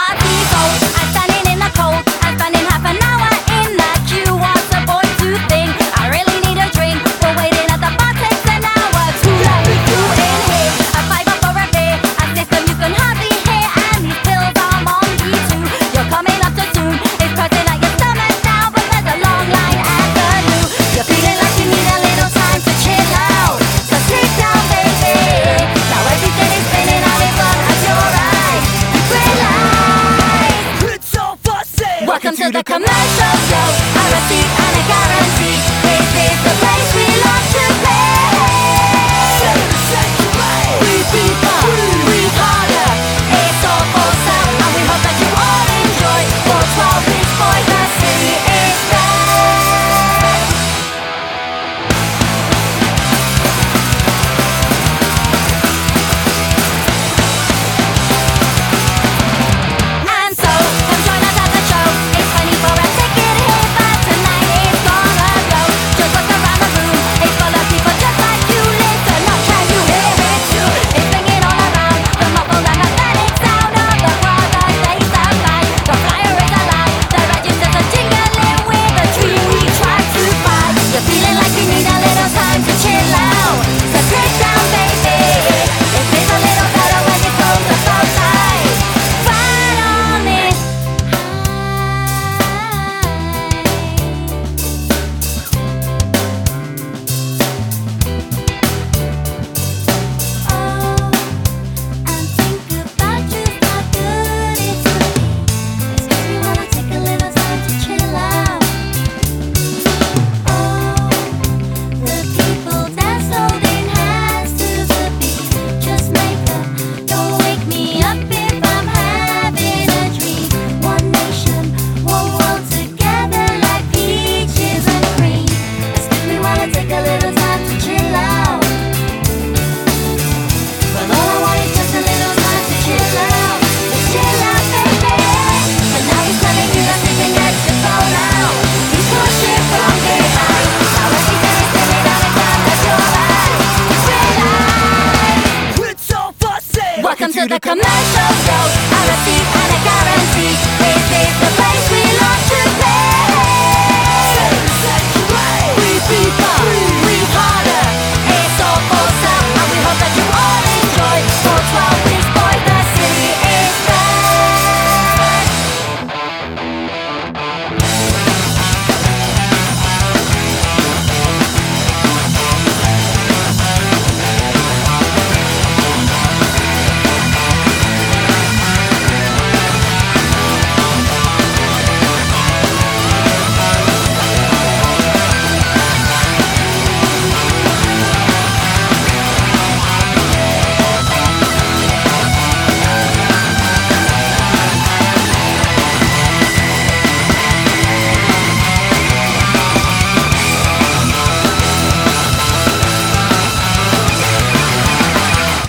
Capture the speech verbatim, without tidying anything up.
party goes. I'm standing in the cold, I'm spending half an hour in the queue. What's a boy to think? I really need a drink. We're waiting at the bar takes an hour. Too long we do in here. A five up for a beer, a system you can hardly hear, and these pills are on me too. You're coming up too soon. It's pressing at your stomach now, but there's a long line at the loo. You're feeling like you need a little time to chill out, so sit down, baby. Now everything is spinning out in front of your eyes. Relax. It's all for sale. Welcome to the commercial show. A receipt and a guarantee. This is the place we love to